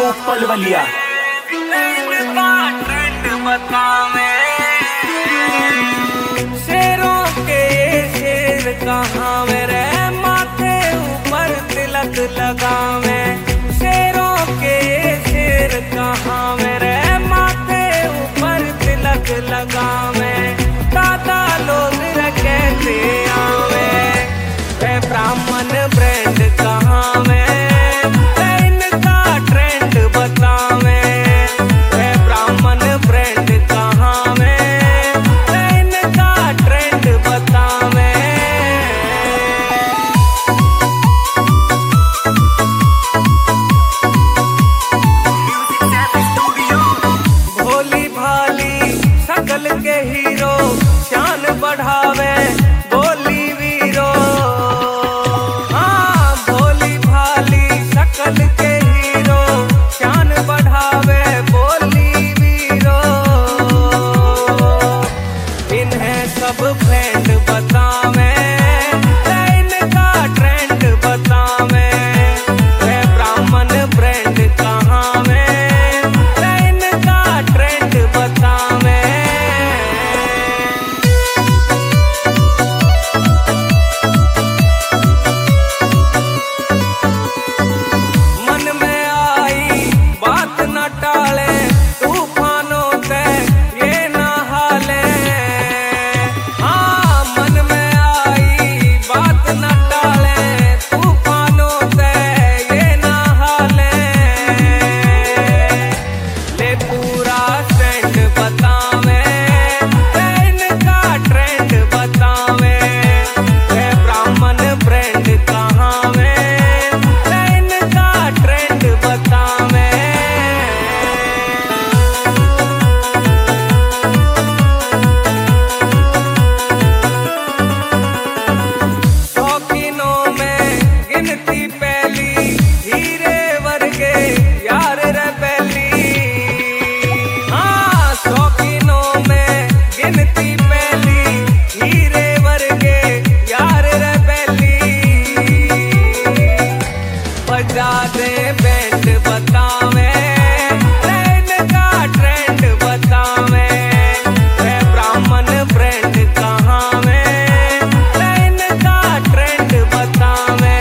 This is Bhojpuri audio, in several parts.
पलवलिया। शेरों के शेर कहाँ मेरे माथे ऊपर तिलक लगावे। शेरों के शेर कहाँ मेरे माथे ऊपर तिलक लगावे। दादा लोग कहते आवे वे ब्राह्मण ब्रांड कहाँ में इनका ट्रेंड बतावे। वे ब्राह्मण ब्रांड कहाँ में इनका ट्रेंड बतावे। भोली भाली शकल के हीरो शान बढ़ावे बोली वीरो। हाँ भोली भाली शकल के हीरो शान बढ़ावे बोली वीरो। इन्हें सब फ्रेंड बतावे इनका ट्रेंड बतावे। वे ब्राह्मण ब्रांड कहाँ में इनका ट्रेंड बतावे। मन में आई बात न टाले तूफानों से ये न हाले। हाँ मन में आई बात न टाले तूफानों से ये न हाले। ले पूरा ट्रेंड बतावे इनका ट्रेंड बतावे। वे ब्राह्मण ब्रांड कहाँ में इनका ट्रेंड बतावे। शौकीनों में गिनती पहली हीरे वर्गे यार रबेली। हाँ शौकीनों में गिनती पहली हीरे वर्गे यार रबेली। बजा दे बैंड बतावे इनका ट्रेंड बतावे। वे ब्राह्मण ब्रांड कहाँ में इनका ट्रेंड बतावे।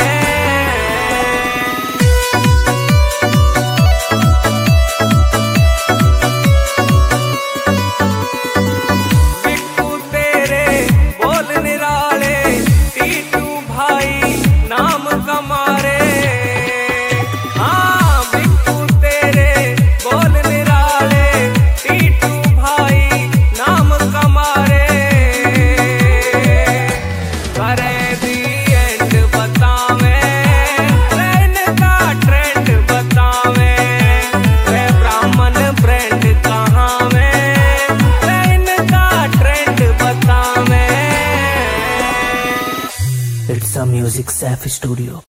बिट्टू तेरे बोल निराले टीटू भाई नाम कमारे। हाँ बिट्टू तेरे बोल निराले टीटू भाई नाम कमारे। करे दी एंड बतावे इनका ट्रेंड बतावे। वे ब्राह्मण ब्रांड कहाँ में इनका ट्रेंड बतावे। It's a music Saf Studio.